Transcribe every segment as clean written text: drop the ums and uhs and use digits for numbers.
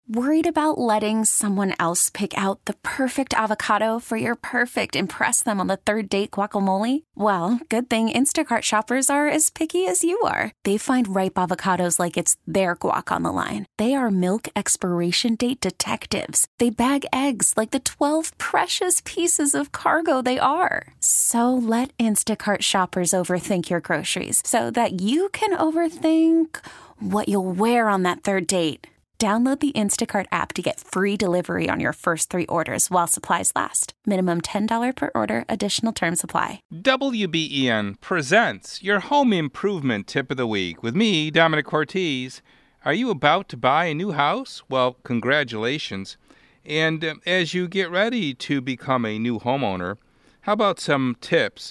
Worried about letting someone else pick out the perfect avocado for your perfect impress them on the third date guacamole? Well, good thing Instacart shoppers are as picky as you are. They find ripe avocados like it's their guac on the line. They are milk expiration date detectives. They bag eggs like the 12 precious pieces of cargo they are. So let Instacart shoppers overthink your groceries so that you can overthink what you'll wear on that third date. Download the Instacart app to get free delivery on your first 3 orders while supplies last. Minimum $10 per order. Additional terms apply. WBEN presents your home improvement tip of the week with me, Dominic Ortiz. Are you about to buy a new house? Well, congratulations. And as you get ready to become a new homeowner, how about some tips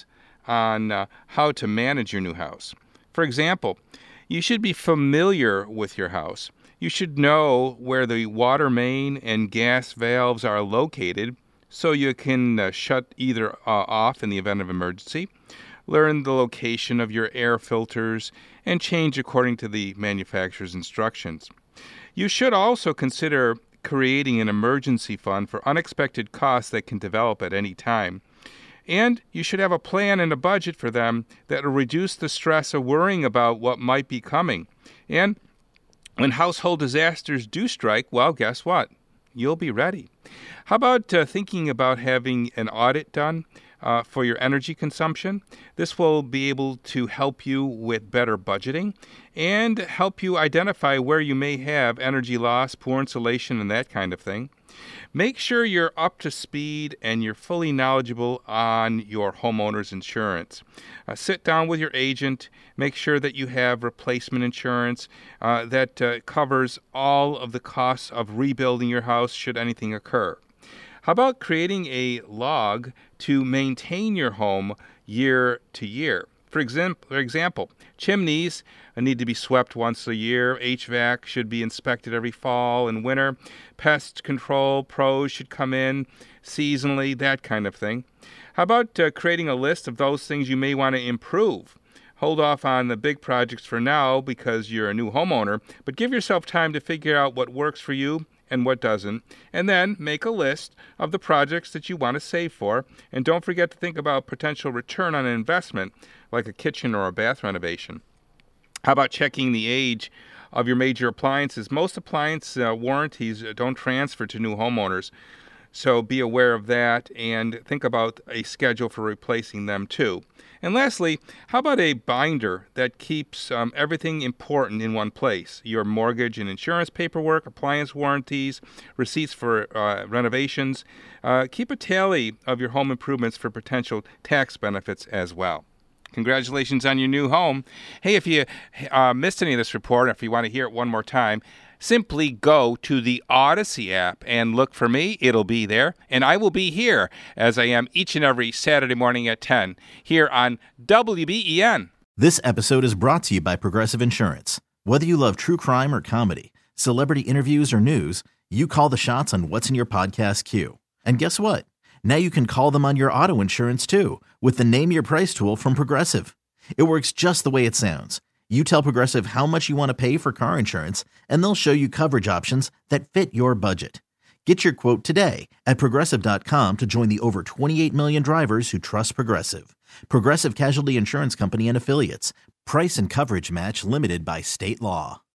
on how to manage your new house? For example, you should be familiar with your house. You should know where the water main and gas valves are located so you can shut either off in the event of emergency, learn the location of your air filters, and change according to the manufacturer's instructions. You should also consider creating an emergency fund for unexpected costs that can develop at any time. And you should have a plan and a budget for them that will reduce the stress of worrying about what might be coming. And when household disasters do strike, well, guess what? You'll be ready. How about thinking about having an audit done for your energy consumption? This will be able to help you with better budgeting and help you identify where you may have energy loss, poor insulation, and that kind of thing. Make sure you're up to speed and you're fully knowledgeable on your homeowner's insurance. Sit down with your agent. Make sure that you have replacement insurance that covers all of the costs of rebuilding your house should anything occur. How about creating a log to maintain your home year to year? For example, chimneys need to be swept once a year. HVAC should be inspected every fall and winter. Pest control pros should come in seasonally, that kind of thing. How about creating a list of those things you may want to improve? Hold off on the big projects for now because you're a new homeowner, but give yourself time to figure out what works for you and what doesn't, and then make a list of the projects that you want to save for, and don't forget to think about potential return on investment, like a kitchen or a bath renovation. How about checking the age of your major appliances? Most appliance warranties don't transfer to new homeowners, so be aware of that and think about a schedule for replacing them too. And lastly, how about a binder that keeps everything important in one place? Your mortgage and insurance paperwork, appliance warranties, receipts for renovations. Keep a tally of your home improvements for potential tax benefits as well. Congratulations on your new home. Hey, if you missed any of this report, or if you want to hear it one more time, simply go to the Odyssey app and look for me. It'll be there. And I will be here, as I am each and every Saturday morning at 10, here on WBEN. This episode is brought to you by Progressive Insurance. Whether you love true crime or comedy, celebrity interviews or news, you call the shots on what's in your podcast queue. And guess what? Now you can call them on your auto insurance too with the Name Your Price tool from Progressive. It works just the way it sounds. You tell Progressive how much you want to pay for car insurance, and they'll show you coverage options that fit your budget. Get your quote today at Progressive.com to join the over 28 million drivers who trust Progressive. Progressive Casualty Insurance Company and Affiliates. Price and coverage match limited by state law.